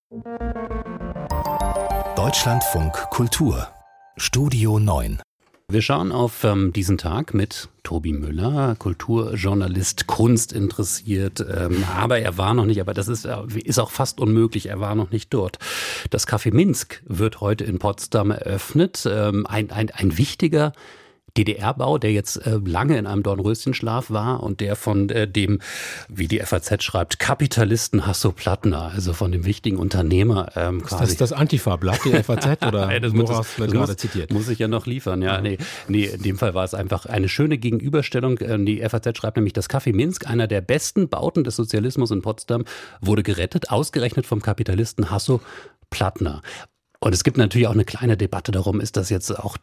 Deutschlandfunk Kultur Studio 9. Wir schauen auf diesen Tag mit Tobi Müller, Kulturjournalist, Kunst interessiert, aber er war noch nicht, aber das ist auch fast unmöglich, er war noch nicht dort. Das Café Minsk wird heute in Potsdam eröffnet, ein wichtiger DDR-Bau, der jetzt lange in einem Dornröschenschlaf war und der von dem, wie die FAZ schreibt, Kapitalisten Hasso Plattner, also von dem wichtigen Unternehmer quasi. Ist das Antifa-Blatt, die FAZ, oder woraus wird gerade zitiert? Muss ich ja noch liefern, ja. Nee, in dem Fall war es einfach eine schöne Gegenüberstellung. Die FAZ schreibt nämlich, das Café Minsk, einer der besten Bauten des Sozialismus in Potsdam, wurde gerettet, ausgerechnet vom Kapitalisten Hasso Plattner. Und es gibt natürlich auch eine kleine Debatte darum, ist das jetzt auch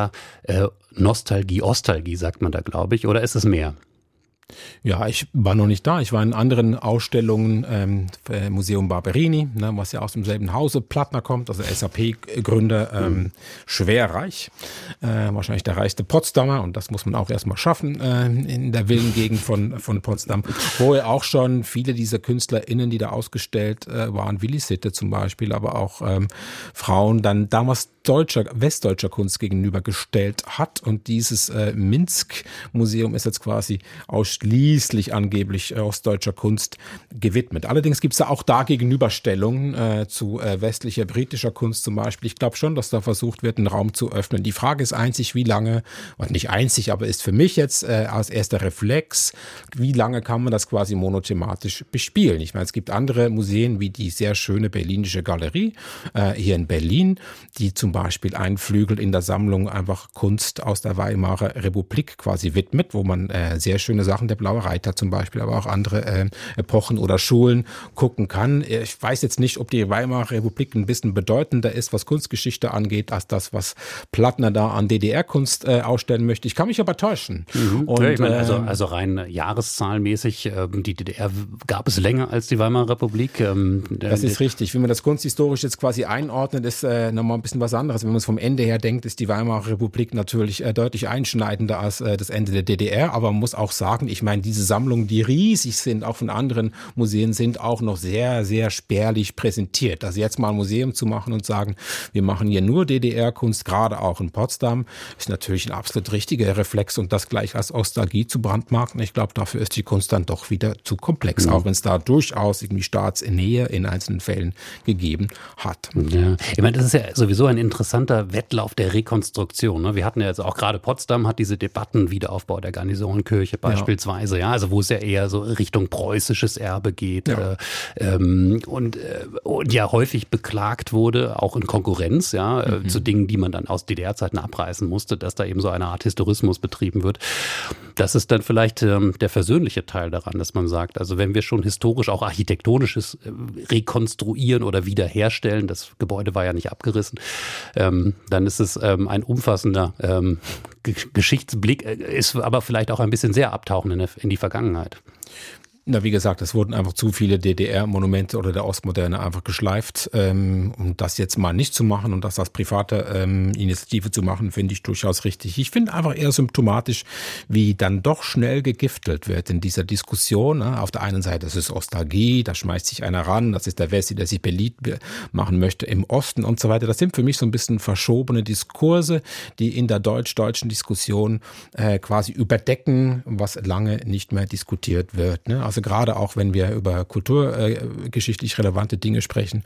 DDR-Nostalgie, Ostalgie, sagt man da, glaube ich, oder ist es mehr? Ja, ich war noch nicht da. Ich war in anderen Ausstellungen, Museum Barberini, was ja aus demselben Hause, Plattner kommt, also SAP-Gründer, schwer reich. Wahrscheinlich der reichste Potsdamer, und das muss man auch erstmal schaffen in der Villengegend von Potsdam, wo ja auch schon viele dieser KünstlerInnen, die da ausgestellt waren, Willi Sitte zum Beispiel, aber auch Frauen, dann damals westdeutscher Kunst gegenübergestellt hat. Und dieses Minsk-Museum ist jetzt quasi ausschließlich angeblich ostdeutscher Kunst gewidmet. Allerdings gibt es auch da Gegenüberstellungen zu westlicher, britischer Kunst zum Beispiel. Ich glaube schon, dass da versucht wird, einen Raum zu öffnen. Die Frage ist einzig, wie lange, und nicht einzig, aber ist für mich jetzt als erster Reflex, wie lange kann man das quasi monothematisch bespielen? Ich meine, es gibt andere Museen, wie die sehr schöne Berlinische Galerie hier in Berlin, die zum Beispiel einen Flügel in der Sammlung einfach Kunst aus der Weimarer Republik quasi widmet, wo man sehr schöne Sachen, der Blaue Reiter zum Beispiel, aber auch andere Epochen oder Schulen gucken kann. Ich weiß jetzt nicht, ob die Weimarer Republik ein bisschen bedeutender ist, was Kunstgeschichte angeht, als das, was Plattner da an DDR-Kunst ausstellen möchte. Ich kann mich aber täuschen. Und, ich meine, also rein jahreszahlenmäßig, die DDR gab es länger als die Weimarer Republik. Das ist richtig. Wenn man das kunsthistorisch jetzt quasi einordnet, ist nochmal ein bisschen was anderes. Wenn man es vom Ende her denkt, ist die Weimarer Republik natürlich deutlich einschneidender als das Ende der DDR. Aber man muss auch sagen, ich meine, diese Sammlungen, die riesig sind, auch von anderen Museen, sind auch noch sehr, sehr spärlich präsentiert. Also jetzt mal ein Museum zu machen und sagen, wir machen hier nur DDR-Kunst, gerade auch in Potsdam, ist natürlich ein absolut richtiger Reflex, und das gleich als Ostalgie zu brandmarken. Ich glaube, dafür ist die Kunst dann doch wieder zu komplex, auch wenn es da durchaus irgendwie Staatsnähe in einzelnen Fällen gegeben hat. Ja. Ich meine, das ist ja sowieso ein interessanter Wettlauf der Rekonstruktion. Ne? Wir hatten ja jetzt auch gerade Potsdam hat diese Debatten, Wiederaufbau der Garnisonkirche beispielsweise, ja, also wo es ja eher so Richtung preußisches Erbe geht, und ja häufig beklagt wurde, auch in Konkurrenz, ja, zu Dingen, die man dann aus DDR-Zeiten abreißen musste, dass da eben so eine Art Historismus betrieben wird. Das ist dann vielleicht der versöhnliche Teil daran, dass man sagt, also wenn wir schon historisch auch architektonisches rekonstruieren oder wiederherstellen, das Gebäude war ja nicht abgerissen, dann ist es ein umfassender Geschichtsblick, ist aber vielleicht auch ein bisschen sehr abtauchen in die Vergangenheit. Na, wie gesagt, es wurden einfach zu viele DDR-Monumente oder der Ostmoderne einfach geschleift. Um das jetzt mal nicht zu machen und das als private Initiative zu machen, finde ich durchaus richtig. Ich finde einfach eher symptomatisch, wie dann doch schnell gegiftelt wird in dieser Diskussion. Ne? Auf der einen Seite, das ist Ostalgie, da schmeißt sich einer ran, das ist der Wessi, der sich beliebt machen möchte im Osten und so weiter. Das sind für mich so ein bisschen verschobene Diskurse, die in der deutsch-deutschen Diskussion quasi überdecken, was lange nicht mehr diskutiert wird. Ne? Also gerade auch, wenn wir über kulturgeschichtlich relevante Dinge sprechen,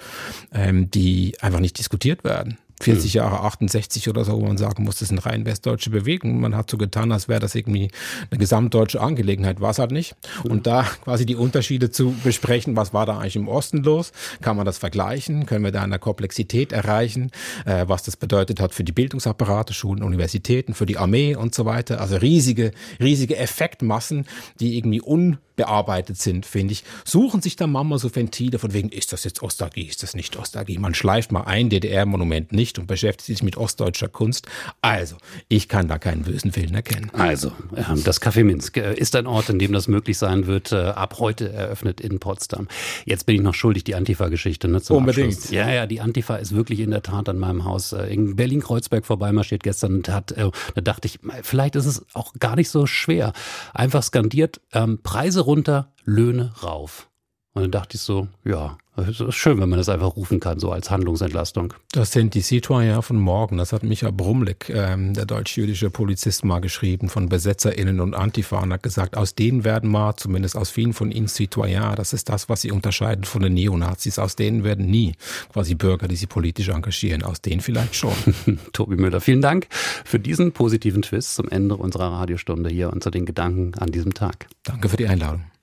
die einfach nicht diskutiert werden. 40 Jahre, 68 oder so, wo man sagen muss, das ist eine rein westdeutsche Bewegung. Man hat so getan, als wäre das irgendwie eine gesamtdeutsche Angelegenheit. War es halt nicht. Und da quasi die Unterschiede zu besprechen, was war da eigentlich im Osten los? Kann man das vergleichen? Können wir da eine Komplexität erreichen? Was das bedeutet hat für die Bildungsapparate, Schulen, Universitäten, für die Armee und so weiter. Also riesige Effektmassen, die irgendwie unbearbeitet sind, finde ich. Suchen sich da manchmal so Ventile von wegen, ist das jetzt Ostalgie, ist das nicht Ostalgie? Man schleift mal ein DDR-Monument nicht und beschäftigt sich mit ostdeutscher Kunst. Also, ich kann da keinen bösen Willen erkennen. Also, das Café Minsk ist ein Ort, in dem das möglich sein wird, ab heute eröffnet in Potsdam. Jetzt bin ich noch schuldig, die Antifa-Geschichte, ne, zum Unbedingt. Abschluss. Ja, die Antifa ist wirklich in der Tat an meinem Haus in Berlin-Kreuzberg vorbeimarschiert gestern und da dachte ich, vielleicht ist es auch gar nicht so schwer. Einfach skandiert, Preise runter, Löhne rauf. Und dann dachte ich so, ja, Es ist schön, wenn man das einfach rufen kann, so als Handlungsentlastung. Das sind die Citoyens von morgen. Das hat Micha Brumlik, der deutsch-jüdische Polizist, mal geschrieben von BesetzerInnen und Antifa und hat gesagt, aus denen werden mal, zumindest aus vielen von ihnen, Citoyens, das ist das, was sie unterscheiden von den Neonazis. Aus denen werden nie quasi Bürger, die sich politisch engagieren. Aus denen vielleicht schon. Tobi Müller, vielen Dank für diesen positiven Twist zum Ende unserer Radiostunde hier und zu den Gedanken an diesem Tag. Danke für die Einladung.